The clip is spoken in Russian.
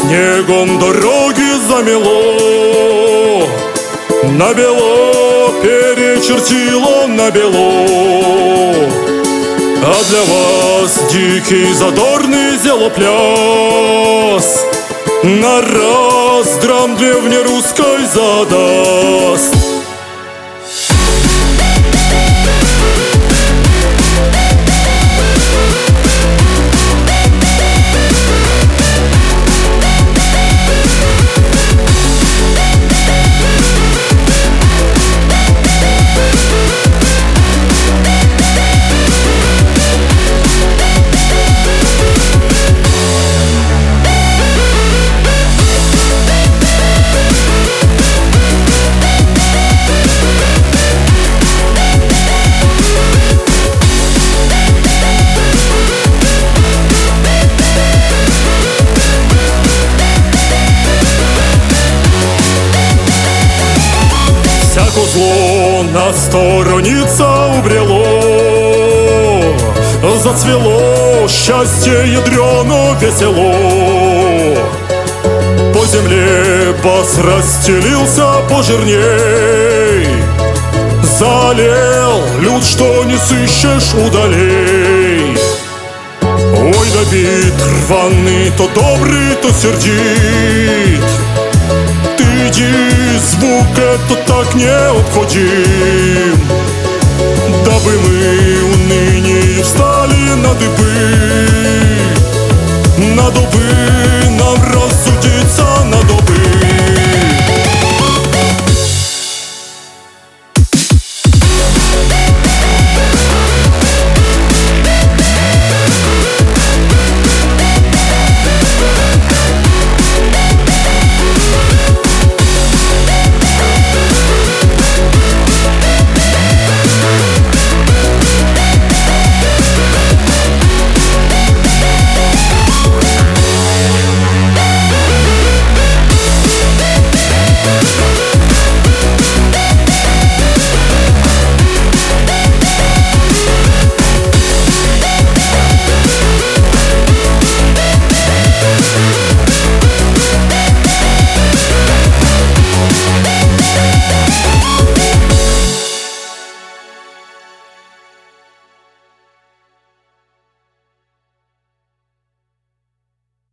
снегом дороги замело, набело, перечертило набело. А для вас дикий задорный зелопляс на раз драм древнерусской задаст. Всяко зло на сторониться убрело, зацвело счастье ядрено весело. По земле бас расстелился пожирней, залил люд, что не сыщешь удалей. Ой, да бит рваный, то добрый, то сердит. Ты иди, звук это так необходим, дабы мы уныние встали на дыбы, на дубы.